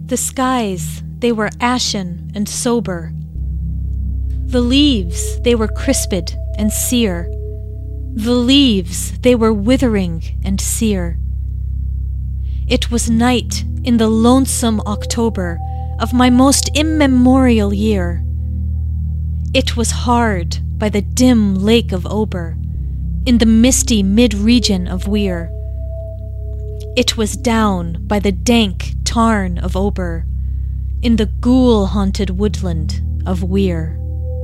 The skies, they were ashen and sober. The leaves, they were crisped and sere. The leaves, they were withering and sere. It was night in the lonesome October of my most immemorial year. It was hard by the dim lake of Ober, in the misty mid-region of Weir. It was down by the dank tarn of Ober, in the ghoul-haunted woodland of Weir.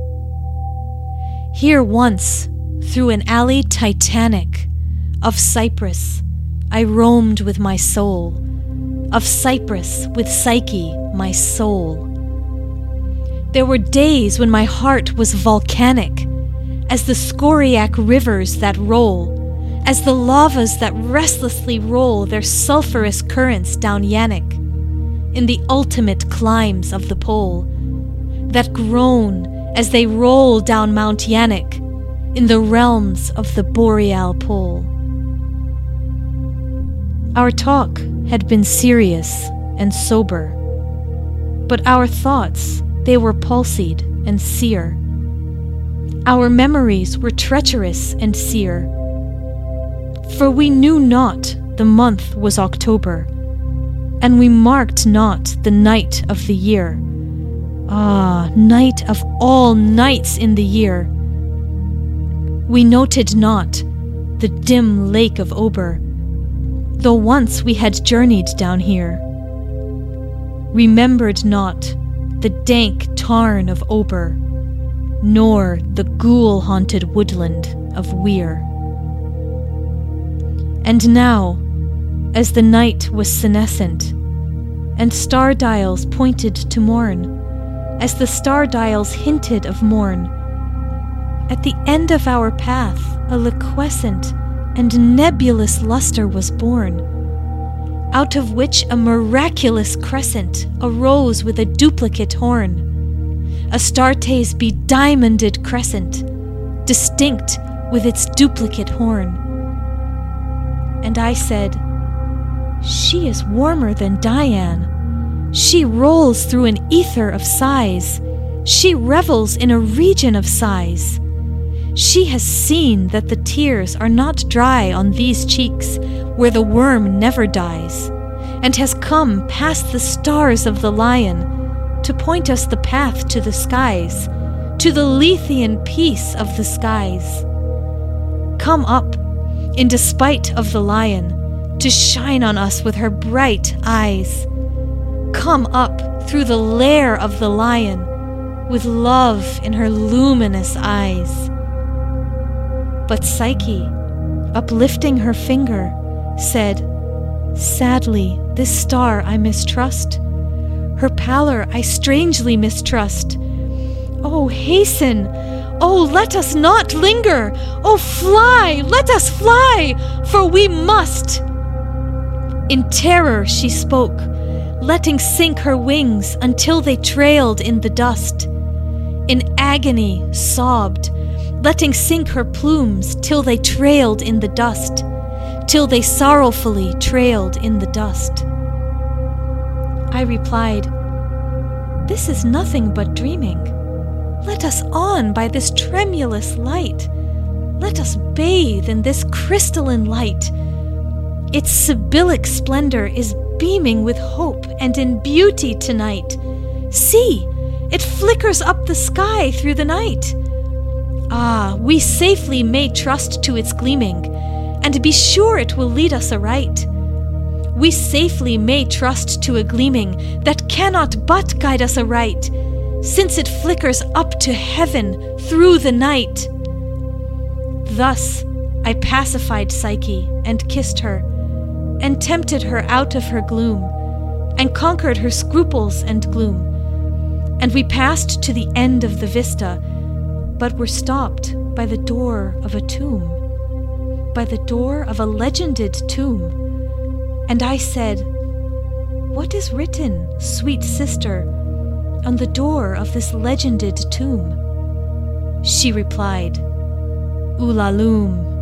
Here once, through an alley titanic, of cypress, I roamed with my soul, of cypress with Psyche, my soul. There were days when my heart was volcanic, as the scoriac rivers that roll, as the lavas that restlessly roll their sulphurous currents down Yannick, in the ultimate climbs of the pole, that groan as they roll down Mount Yannick, in the realms of the boreal pole. Our talk had been serious and sober, but our thoughts, they were palsied and sere. Our memories were treacherous and sere, for we knew not the month was October, and we marked not the night of the year. Ah, night of all nights in the year! We noted not the dim lake of Ober, though once we had journeyed down here. Remembered not the dank tarn of Ober, nor the ghoul-haunted woodland of Weir. And now, as the night was senescent, and star dials pointed to morn, as the star dials hinted of morn, at the end of our path a liquescent and nebulous luster was born, out of which a miraculous crescent arose with a duplicate horn, Astarte's bediamonded crescent, distinct with its duplicate horn. And I said, "She is warmer than Diane. She rolls through an ether of sighs. She revels in a region of sighs. She has seen that the tears are not dry on these cheeks where the worm never dies, and has come past the stars of the lion to point us the path to the skies, to the Lethean peace of the skies. Come up, in despite of the lion, to shine on us with her bright eyes. Come up through the lair of the lion, with love in her luminous eyes." But Psyche, uplifting her finger, said, "Sadly, this star I mistrust. Her pallor I strangely mistrust. Oh, hasten! Oh, let us not linger! Oh, fly! Let us fly! For we must!" In terror she spoke, letting sink her wings until they trailed in the dust. In agony sobbed, letting sink her plumes till they trailed in the dust, till they sorrowfully trailed in the dust. I replied, "This is nothing but dreaming. Let us on by this tremulous light. Let us bathe in this crystalline light. Its Sibyllic splendor is beaming with hope and in beauty tonight. See, it flickers up the sky through the night. Ah, we safely may trust to its gleaming, and be sure it will lead us aright. We safely may trust to a gleaming that cannot but guide us aright, since it flickers up to heaven through the night." Thus I pacified Psyche and kissed her, and tempted her out of her gloom, and conquered her scruples and gloom. And we passed to the end of the vista, but were stopped by the door of a tomb, by the door of a legended tomb. And I said, "What is written, sweet sister, on the door of this legended tomb?" She replied, "Ulalume."